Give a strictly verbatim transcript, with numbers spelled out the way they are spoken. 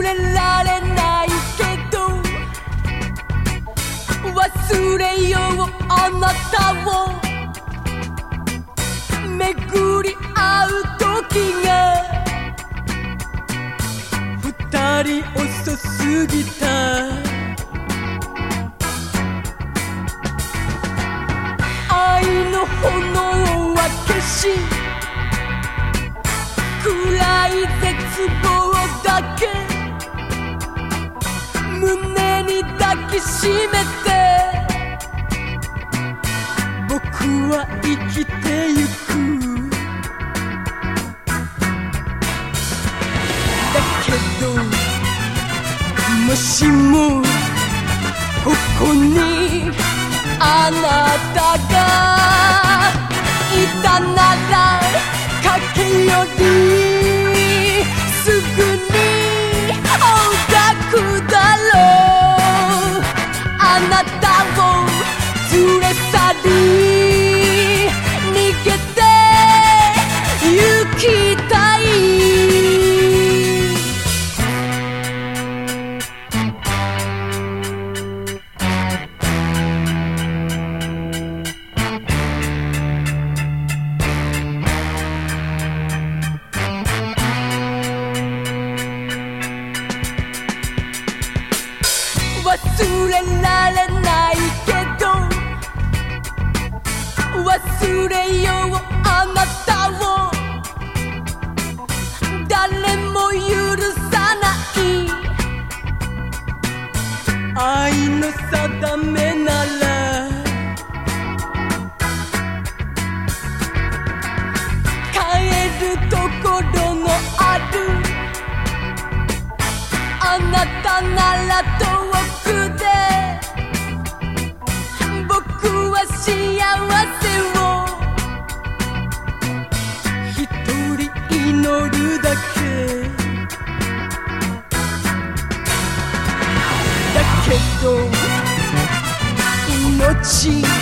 れられないけど忘れようあなたを巡り合う時が二人遅すぎた愛の炎は消し暗い絶望だけ胸に抱きしめて僕は生きてゆくだけどもしもここにあなたがいたなら駆け寄りすぐに抱くだろうあなたを連れ去り逃げて行きたい忘れられないけど忘れようあなたを誰も許さない愛の定めなら帰るところのあるあなたなら遠くで僕は幸せを一人祈るだけだけど命